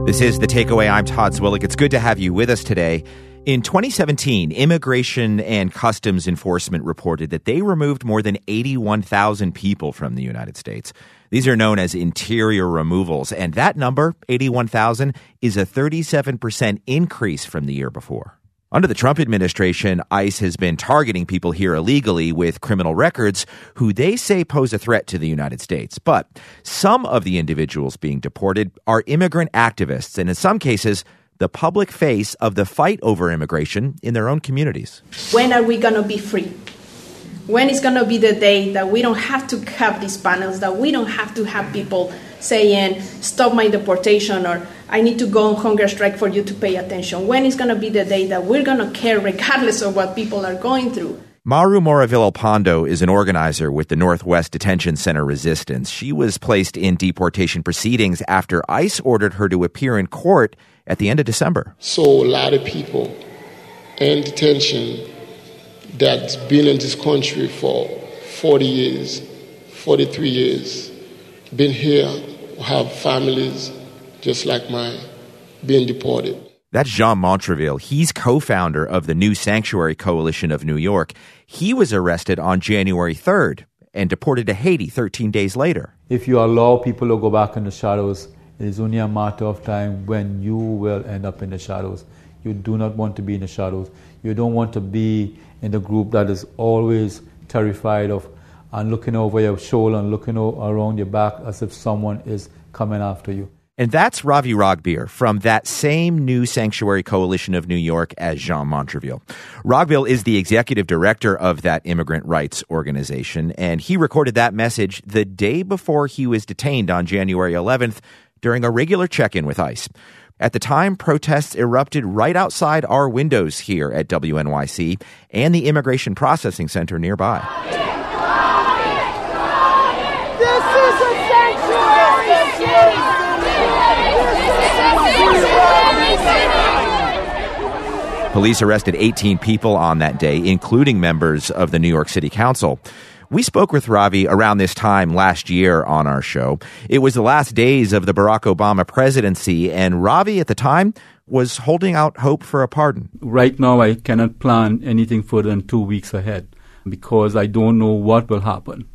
This is The Takeaway. I'm Todd Zwillig. It's good to have you with us today. In 2017, Immigration and Customs Enforcement reported that they removed more than 81,000 people from the United States. These are known as interior removals, and that number, 81,000, is a 37% increase from the year before. Under the Trump administration, ICE has been targeting people here illegally with criminal records who they say pose a threat to the United States. But some of the individuals being deported are immigrant activists, and in some cases, the public face of the fight over immigration in their own communities. When are we going to be free? When is going to be the day that we don't have to have these panels, that we don't have to have people saying, stop my deportation, or I need to go on hunger strike for you to pay attention? When is going to be the day that we're going to care regardless of what people are going through? Maru Moravillo-Pando is an organizer with the Northwest Detention Center Resistance. She was placed in deportation proceedings after ICE ordered her to appear in court at the end of December. So a lot of people in detention that's been in this country for 40 years, 43 years, been here, have families just like mine, being deported. That's Jean Montreville. He's co-founder of the New Sanctuary Coalition of New York. He was arrested on January 3rd and deported to Haiti 13 days later. If you allow people to go back in the shadows, it is only a matter of time when you will end up in the shadows. You do not want to be in the shadows. You don't want to be in the group that is always terrified of and looking over your shoulder and looking around your back as if someone is coming after you. And that's Ravi Ragbir from that same New Sanctuary Coalition of New York as Jean Montreville. Ragbir is the executive director of that immigrant rights organization, and he recorded that message the day before he was detained on January 11th during a regular check-in with ICE. At the time, protests erupted right outside our windows here at WNYC and the Immigration Processing Center nearby. This is a sanctuary! Police arrested 18 people on that day, including members of the New York City Council. We spoke with Ravi around this time last year on our show. It was the last days of the Barack Obama presidency, and Ravi at the time was holding out hope for a pardon. Right now, I cannot plan anything further than 2 weeks ahead because I don't know what will happen.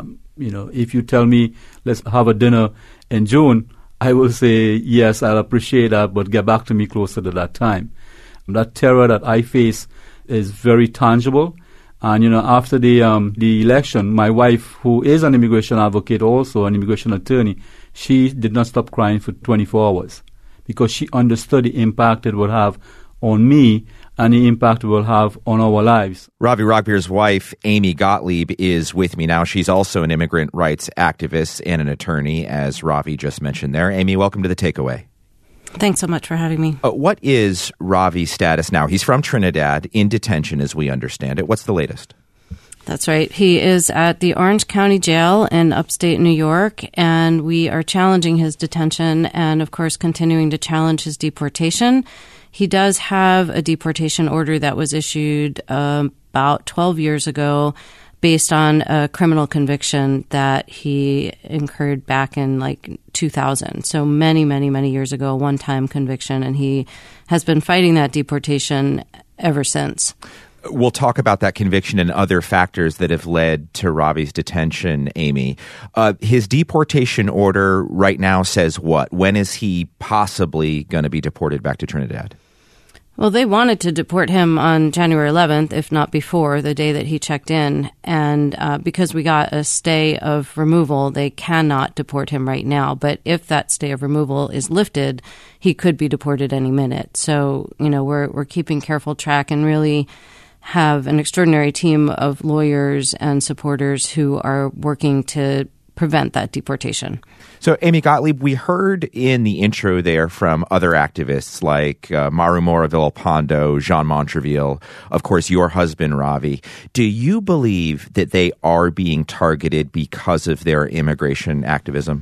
If you tell me, let's have a dinner in June, I will say, yes, I'll appreciate that, but get back to me closer to that time. That terror that I face is very tangible. And, after the election, my wife, who is an immigration advocate, also an immigration attorney, she did not stop crying for 24 hours because she understood the impact it would have on me and the impact it will have on our lives. Ravi Ragbir's wife, Amy Gottlieb, is with me now. She's also an immigrant rights activist and an attorney, as Ravi just mentioned there. Amy, welcome to The Takeaway. Thanks so much for having me. What is Ravi's status now? He's from Trinidad, in detention as we understand it. What's the latest? That's right. He is at the Orange County Jail in upstate New York, and we are challenging his detention and, of course, continuing to challenge his deportation. He does have a deportation order that was issued about 12 years ago based on a criminal conviction that he incurred back in 2000. So many, many, many years ago, one-time conviction, and he has been fighting that deportation ever since. We'll talk about that conviction and other factors that have led to Ravi's detention, Amy. His deportation order right now says what? When is he possibly going to be deported back to Trinidad? Well, they wanted to deport him on January 11th, if not before, the day that he checked in. And because we got a stay of removal, they cannot deport him right now. But if that stay of removal is lifted, he could be deported any minute. So, we're keeping careful track and really have an extraordinary team of lawyers and supporters who are working to prevent that deportation. So, Amy Gottlieb, we heard in the intro there from other activists like Maru Moravillo-Pando, Jean Montreville, of course, your husband, Ravi. Do you believe that they are being targeted because of their immigration activism?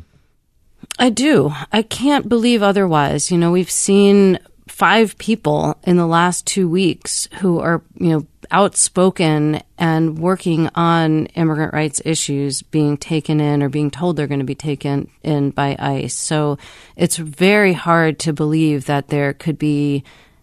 I do. I can't believe otherwise. We've seen 5 people in the last 2 weeks who are, outspoken and working on immigrant rights issues being taken in or being told they're going to be taken in by ICE. So it's very hard to believe that there could be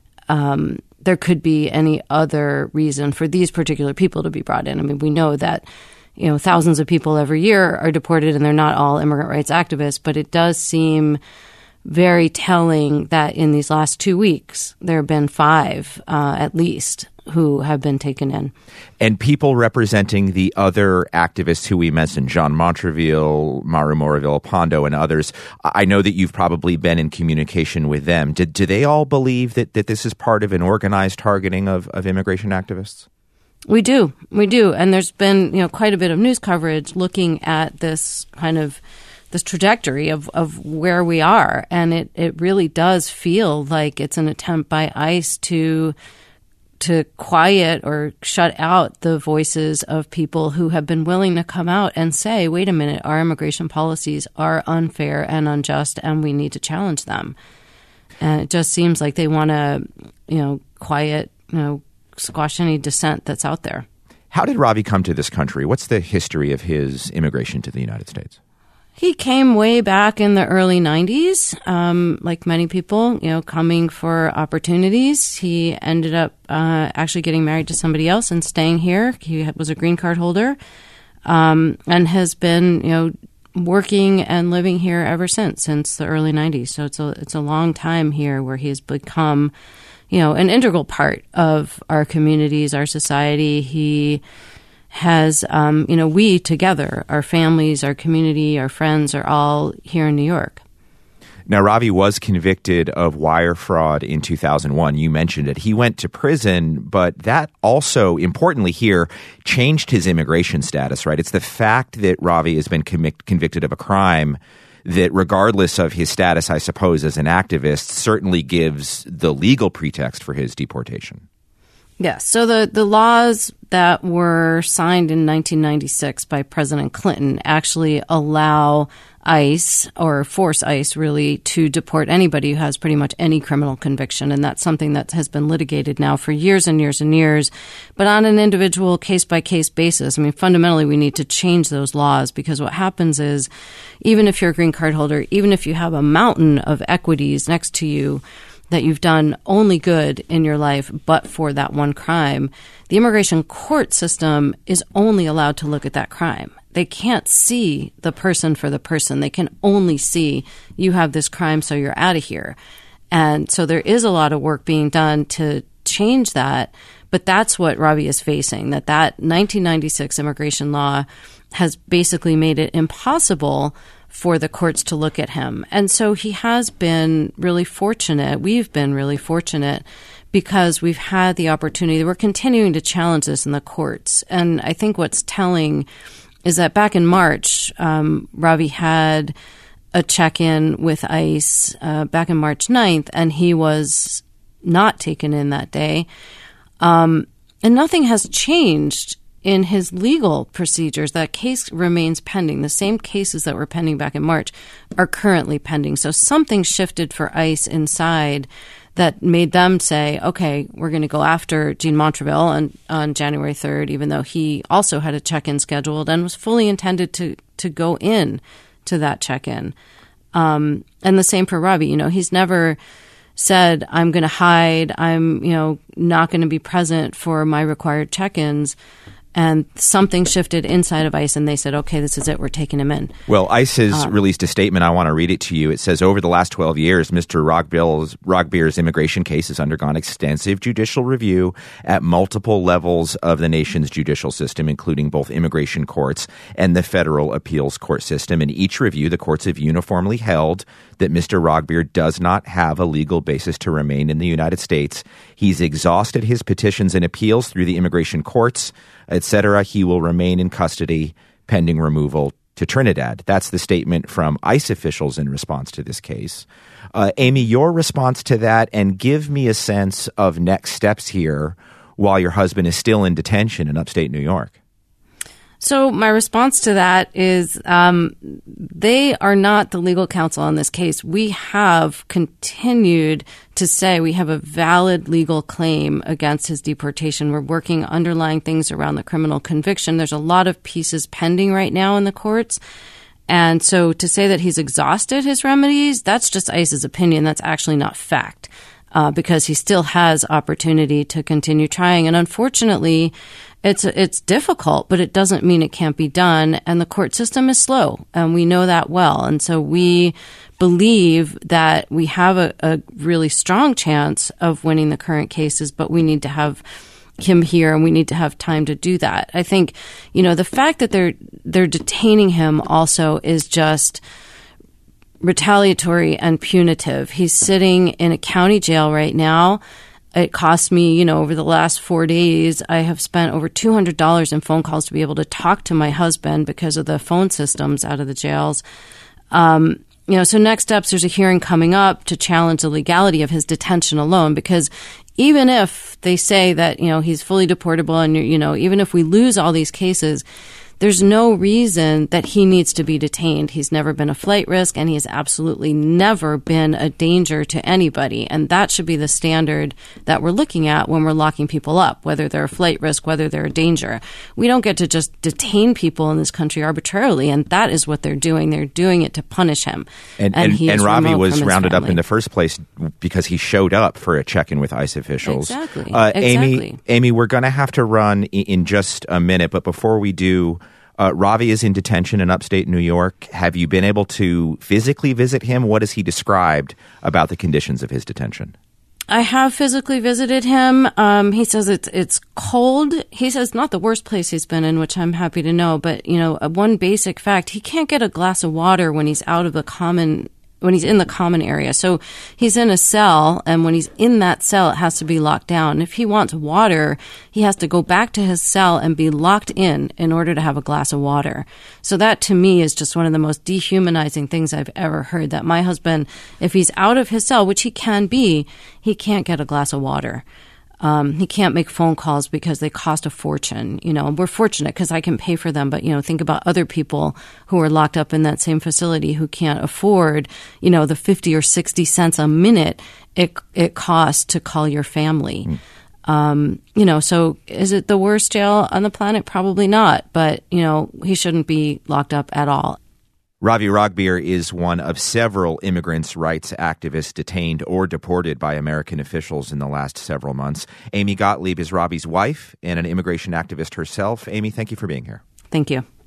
any other reason for these particular people to be brought in. I mean, we know that, thousands of people every year are deported and they're not all immigrant rights activists, but it does seem very telling that in these last 2 weeks, there have been 5 at least who have been taken in. And people representing the other activists who we mentioned, Jean Montreville, Maru Moraville-Pondo, and others, I know that you've probably been in communication with them. Do they all believe that this is part of an organized targeting of immigration activists? We do. And there's been, quite a bit of news coverage looking at this kind of this trajectory of where we are. And it really does feel like it's an attempt by ICE to quiet or shut out the voices of people who have been willing to come out and say, wait a minute, our immigration policies are unfair and unjust and we need to challenge them. And it just seems like they want to, quiet, squash any dissent that's out there. How did Ravi come to this country? What's the history of his immigration to the United States? He came way back in the early 90s, like many people, coming for opportunities. He ended up actually getting married to somebody else and staying here. He was a green card holder and has been, working and living here ever since the early 90s. So it's a long time here where he has become, an integral part of our communities, our society. He has, we together, our families, our community, our friends are all here in New York. Now, Ravi was convicted of wire fraud in 2001. You mentioned it. He went to prison, but that also, importantly here, changed his immigration status, right? It's the fact that Ravi has been convicted of a crime that, regardless of his status, I suppose, as an activist, certainly gives the legal pretext for his deportation. Yes. So the laws that were signed in 1996 by President Clinton actually allow ICE, or force ICE really, to deport anybody who has pretty much any criminal conviction. And that's something that has been litigated now for years and years and years, but on an individual case-by-case basis. I mean, fundamentally, we need to change those laws because what happens is, even if you're a green card holder, even if you have a mountain of equities next to you, that you've done only good in your life but for that one crime, the immigration court system is only allowed to look at that crime. They can't see the person for the person. They can only see you have this crime, so you're out of here. And so there is a lot of work being done to change that, but that's what Ravi is facing, that 1996 immigration law has basically made it impossible for the courts to look at him. And so he has been really fortunate. We've been really fortunate because we've had the opportunity. We're continuing to challenge this in the courts. And I think what's telling is that back in March, Ravi had a check-in with ICE back in March 9th, and he was not taken in that day. And nothing has changed in his legal procedures. That case remains pending. The same cases that were pending back in March are currently pending. So something shifted for ICE inside that made them say, okay, we're going to go after Jean Montreville on January 3rd, even though he also had a check-in scheduled and was fully intended to go in to that check-in. And the same for Ravi. He's never said, I'm going to hide, I'm, not going to be present for my required check-ins. And something shifted inside of ICE, and they said, okay, this is it. We're taking him in. Well, ICE has released a statement. I want to read it to you. It says, over the last 12 years, Mr. Rogbier's immigration case has undergone extensive judicial review at multiple levels of the nation's judicial system, including both immigration courts and the federal appeals court system. In each review, the courts have uniformly held that Mr. Rogbier does not have a legal basis to remain in the United States. He's exhausted his petitions and appeals through the immigration courts, etc. He will remain in custody pending removal to Trinidad. That's the statement from ICE officials in response to this case. Amy, your response to that, and give me a sense of next steps here while your husband is still in detention in upstate New York. So my response to that is they are not the legal counsel on this case. We have continued to say we have a valid legal claim against his deportation. We're working underlying things around the criminal conviction. There's a lot of pieces pending right now in the courts. And so to say that he's exhausted his remedies, that's just ICE's opinion. That's actually not fact. Because he still has opportunity to continue trying. And unfortunately, it's difficult, but it doesn't mean it can't be done. And the court system is slow, and we know that well. And so we believe that we have a really strong chance of winning the current cases, but we need to have him here, and we need to have time to do that. I think, the fact that they're detaining him also is just retaliatory and punitive. He's sitting in a county jail right now. It cost me, over the last 4 days, I have spent over $200 in phone calls to be able to talk to my husband because of the phone systems out of the jails. So next steps, there's a hearing coming up to challenge the legality of his detention alone, because even if they say that, he's fully deportable and, even if we lose all these cases, there's no reason that he needs to be detained. He's never been a flight risk, and he has absolutely never been a danger to anybody. And that should be the standard that we're looking at when we're locking people up, whether they're a flight risk, whether they're a danger. We don't get to just detain people in this country arbitrarily, and that is what they're doing. They're doing it to punish him. And Ravi was rounded up in the first place because he showed up for a check-in with ICE officials. Exactly. Amy, we're going to have to run in just a minute, but before we do, Ravi is in detention in upstate New York. Have you been able to physically visit him? What has he described about the conditions of his detention? I have physically visited him. He says it's cold. He says not the worst place he's been in, which I'm happy to know. But, one basic fact, he can't get a glass of water when he's when he's in the common area. So he's in a cell, and when he's in that cell, it has to be locked down. If he wants water, he has to go back to his cell and be locked in order to have a glass of water. So that, to me, is just one of the most dehumanizing things I've ever heard, that my husband, if he's out of his cell, which he can be, he can't get a glass of water. He can't make phone calls because they cost a fortune. We're fortunate because I can pay for them. But, think about other people who are locked up in that same facility who can't afford, the 50 or 60 cents a minute it costs to call your family. So is it the worst jail on the planet? Probably not. But, he shouldn't be locked up at all. Ravi Ragbir is one of several immigrants' rights activists detained or deported by American officials in the last several months. Amy Gottlieb is Ravi's wife and an immigration activist herself. Amy, thank you for being here. Thank you.